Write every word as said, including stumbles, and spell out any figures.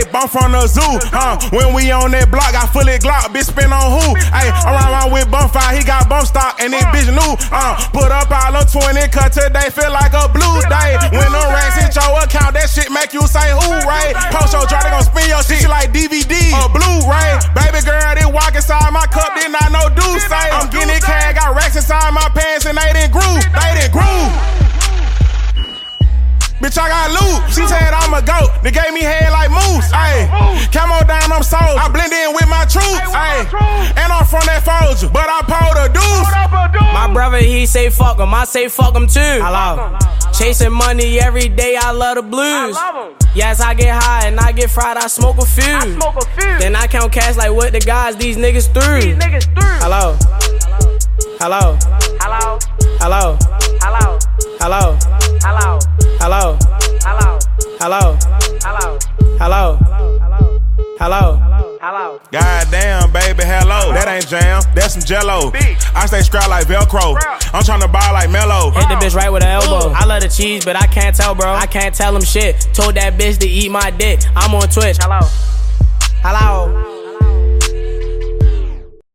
bitch bump from the zoo. Huh? When we on that block, I fully Glock, bitch spin on who? Ayy, I'm around with bump fire, he got bump stock, and this bitch new. Uh, put up all on twenty, cut today, feel like a blue day. When the racks hit your account, that shit make you say who, right? Post your draw, they gon' spin your shit like D V D or Blu-ray. Baby girl, they walk inside my cup, did not know do say. I'm getting it cash, got racks inside my pants, and they didn't groove, they didn't groove. Bitch, I got loot. She said I'm a goat. They gave me head like moose. Ayy, camo down, I'm sold. I blend in with my troops. Ayy, and I'm from that Folger, but I pulled a deuce. My brother, he say fuck him. I say fuck him too. Hello. Chasing money every day, I love the blues. I yes, I get high and I get fried, I smoke a few. I smoke a few. Then I count cash like what the guys these niggas through. These niggas through. Hello. Hello. Hello. Hello. Hello. Hello. Hello. Hello. Hello. Hello. Hello. Hello. Hello. Hello. Goddamn, baby, hello. That ain't jam, that's some jello. I stay strapped like Velcro. I'm tryna buy like Mello. Hit the bitch right with an elbow. I love the cheese, but I can't tell, bro. I can't tell him shit. Told that bitch to eat my dick. I'm on Twitch. Hello. Hello.